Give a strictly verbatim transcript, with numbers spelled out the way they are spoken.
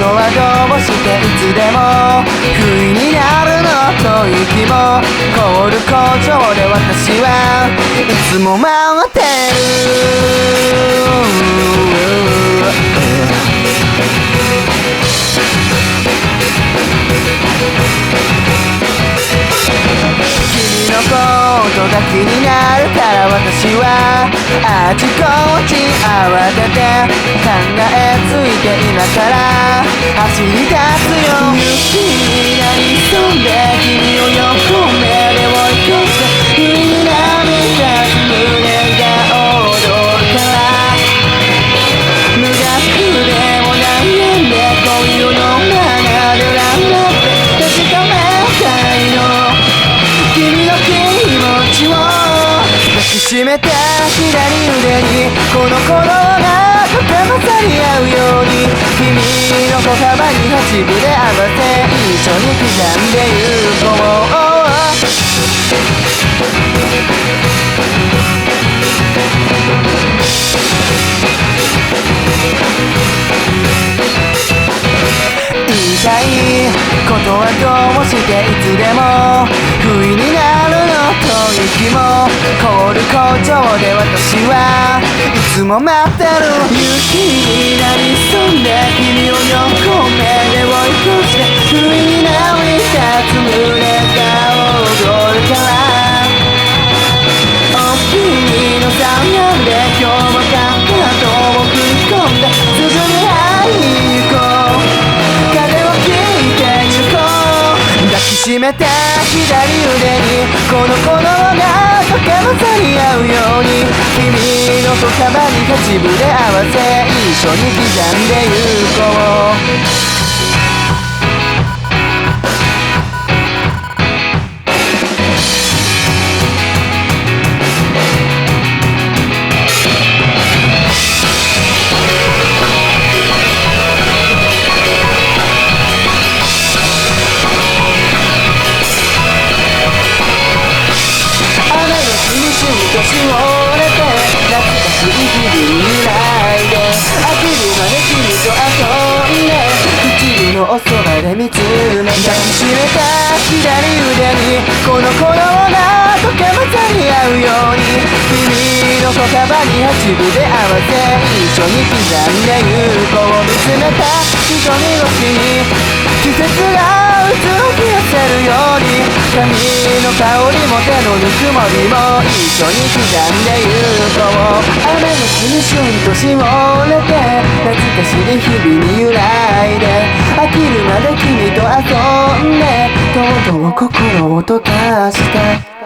はどうしていつでも不意になるのという気も凍る工場で私はいつも待ってる。君のことが気になるから私はあちこち慌てて考えついて今から走り出すよ。雪になりそうで君を横目で追い越して不意に涙つ胸が踊るから無学でも悩んで恋をのままで恨んだって確かめたいの。君の気持ちを抱きしめた左腕にこの鼓動がとてもさり合うように君の歩幅に八分で合わせ一緒に刻んでゆこう。言いたいことはどうしていつでも不意になるのという気も凍る工場で私はいつも待ってる。雪になりそうで君を横目で追い越して不意に涙つ胸が踊るからお君のサウナで今日もカッターとを吹き込んで進み会いに行こう。抱きしめた左腕にこの鼓動がとてもさり合うように君の歩幅に八分で合わせ一緒に刻んでゆこう。年を折れて懐かしい日々に揺らいで飽きるまで君と遊んで唇のおそばで見つめ抱きしめた左腕にこの鼓動がとてもさり合うように君の歩幅に八分で合わせ一緒に刻んでゆこう。見つめた瞳越しに季節がうつろき寄せるように髪の香りも手のぬくもりも一緒に刻んでゆこう。雨の降る瞬年を折れて懐かしい日々に揺らいで飽きるまで君と遊んでとうとう心を溶かした。